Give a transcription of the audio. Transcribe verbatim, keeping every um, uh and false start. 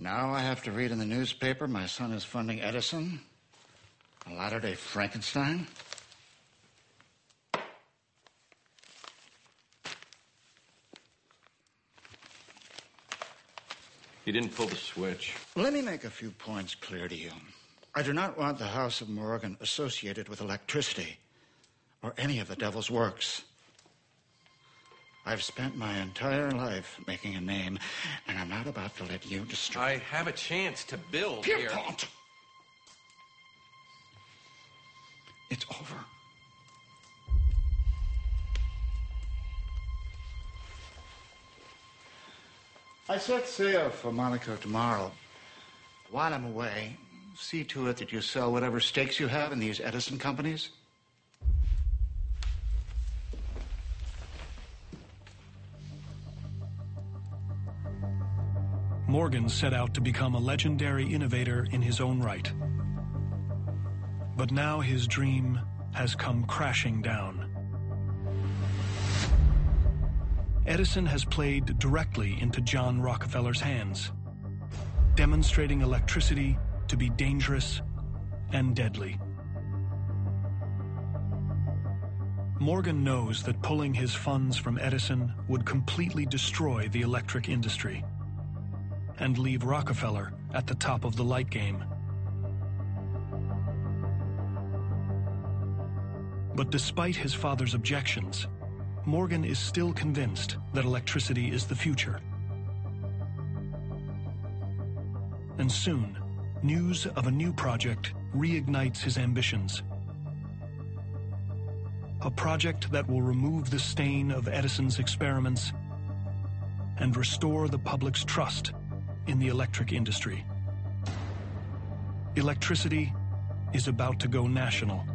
Now I have to read in the newspaper my son is funding Edison, a latter-day Frankenstein. He didn't pull the switch. Let me make a few points clear to you. I do not want the House of Morgan associated with electricity or any of the devil's works. I've spent my entire life making a name, and I'm not about to let you destroy I have a chance to build here. here. Pierpont! It's over. I set sail for Monaco tomorrow. While I'm away, see to it that you sell whatever stakes you have in these Edison companies. Morgan set out to become a legendary innovator in his own right. But now his dream has come crashing down. Edison has played directly into John Rockefeller's hands, demonstrating electricity to be dangerous and deadly. Morgan knows that pulling his funds from Edison would completely destroy the electric industry and leave Rockefeller at the top of the light game. But despite his father's objections, Morgan is still convinced that electricity is the future. And soon, news of a new project reignites his ambitions. A project that will remove the stain of Edison's experiments and restore the public's trust in the electric industry. Electricity is about to go national.